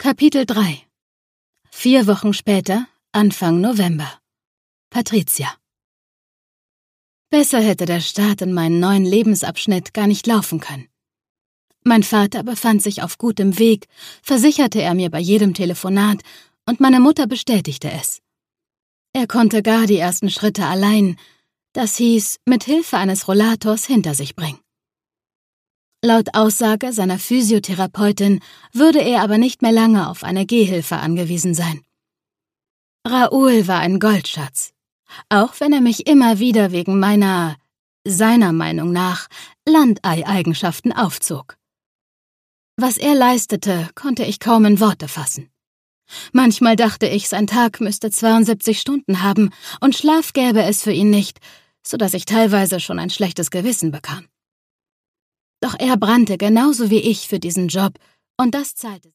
Kapitel 3. 4 Wochen später, Anfang November. Patricia. Besser hätte der Start in meinen neuen Lebensabschnitt gar nicht laufen können. Mein Vater befand sich auf gutem Weg, versicherte er mir bei jedem Telefonat, und meine Mutter bestätigte es. Er konnte gar die ersten Schritte allein, das hieß, mit Hilfe eines Rollators hinter sich bringen. Laut Aussage seiner Physiotherapeutin würde er aber nicht mehr lange auf eine Gehhilfe angewiesen sein. Raoul war ein Goldschatz, auch wenn er mich immer wieder wegen seiner Meinung nach, Landei-Eigenschaften aufzog. Was er leistete, konnte ich kaum in Worte fassen. Manchmal dachte ich, sein Tag müsste 72 Stunden haben und Schlaf gäbe es für ihn nicht, sodass ich teilweise schon ein schlechtes Gewissen bekam. Doch er brannte genauso wie ich für diesen Job, und das zahlte